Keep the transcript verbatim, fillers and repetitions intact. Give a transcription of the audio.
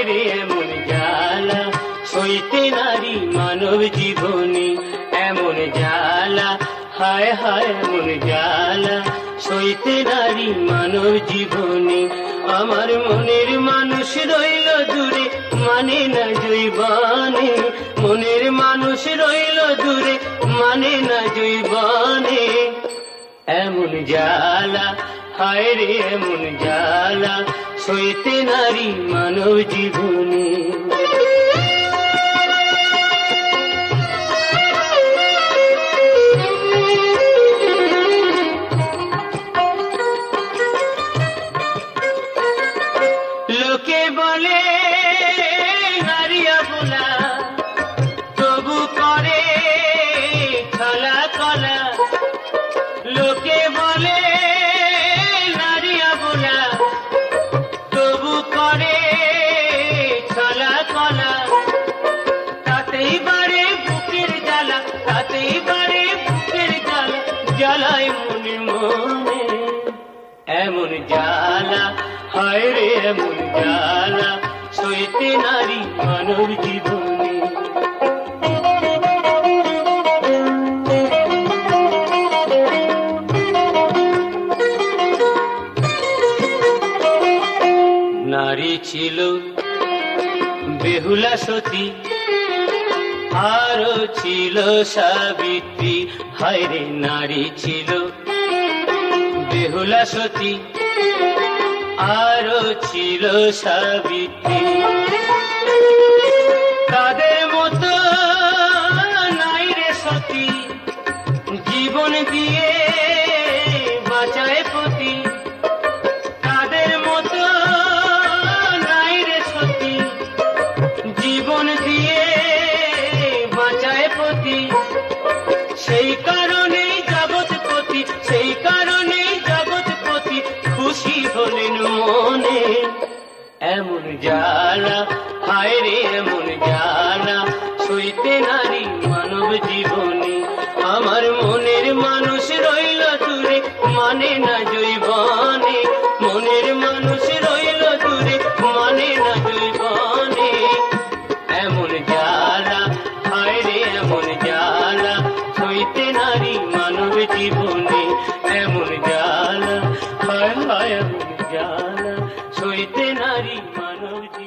রে এমন জ্বালা সইতে নারী মানব জীবনে, এমন জ্বালা হায় হায় এমন জ্বালা সইতে নারী মানব জীবনে। আমার মনের মানুষ রইল দূরে মানে না জৈবনে, মনের মানুষ রইল দূরে মানে না জৈবনে, এমন জ্বালা হায় রে এমন জ্বালা সইতে নারী মানব জীবনে। লোকে বলে নারী অবলা, তবু করে ছলা কলা। লোকে বলে নারী অবলা, তবু করে ছলা কলা। তাতেই বাড়ে বুকের জ্বালা, তাতেই বাড়ে বুকের জ্বালা, জ্বালায় মনে মনে এমন জ্বালা হায় রে এমন জ্বালা সইতে নারী মানব জীবনে। নারী ছিল বেহুলা সতী, আরো ছিল সাবিত্রী, হায় রে নারী ছিল বেহুলা সতী, আরো ছিল সাবিত্রী। তাদের মতো নাই রে সতী, জীবন দিয়ে বাঁচায় পতি। তাদের মতো নাই রে সতী, জীবন দিয়ে বাঁচায় পতি। সেই কারণেই জগৎপতি, সেই কারণেই জগৎপতি খুশি হলেন মনে, এমন জ্বালা হায় রে এমন জ্বালা সইতে নারী মানব জীবনে। আমার মনের মানুষ রইল দূরে মানে না জৈবনে, মনের মানুষ রইল দূরে মানে না জৈবনে, এমন জ্বালা হায় রে এমন জ্বালা সইতে নারী মানব জীবনে, এমন জ্বালা হায় হায় এমন জ্বালা সইতে নারী মানব জীবনে।